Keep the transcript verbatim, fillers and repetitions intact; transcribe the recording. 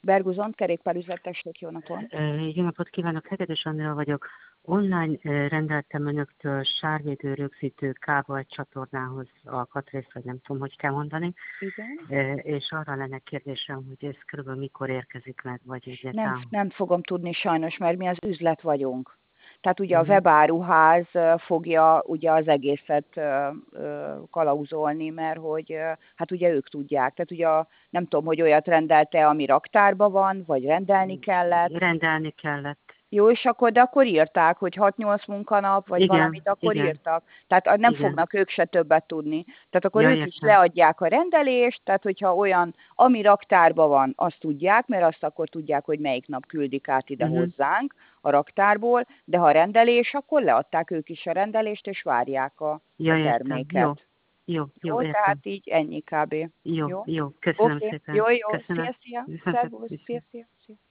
Bergú Zont, kerékpárüzlet, tessék, jó napot! Jó napot kívánok, Hegedűs Andrea vagyok. Online rendeltem önöktől sárvédő rögzítő kábel csatornához alkatrészt, vagy nem tudom, hogy kell mondani. Igen. És arra lenne kérdésem, hogy ez körülbelül mikor érkezik meg, vagy Nem, egyáltalán. nem fogom tudni sajnos, mert mi az üzlet vagyunk. Tehát ugye a Uh-huh. webáruház fogja ugye az egészet ö, ö, kalauzolni, mert hogy ö, hát ugye ők tudják. Tehát ugye a, nem tudom, hogy olyat rendelte, ami raktárban van, vagy rendelni kellett. Rendelni kellett. Jó, és akkor, de akkor írták, hogy hat-nyolc munkanap, vagy Igen, valamit, akkor igen. írtak. Tehát nem Igen. fognak ők se többet tudni. Tehát akkor Ja, ők is értem. leadják a rendelést, tehát hogyha olyan, ami raktárban van, azt tudják, mert azt akkor tudják, hogy melyik nap küldik át ide Uh-huh. hozzánk a raktárból, de ha rendelés, akkor leadták ők is a rendelést, és várják a, Ja, a értem. terméket. Jó, jó, jó, Jó, értem. tehát így ennyi kb. Jó, Jó, jó, köszönöm oké, szépen. jó, jó, Köszönöm. szia, szia, szervusz, szia, szia, szia.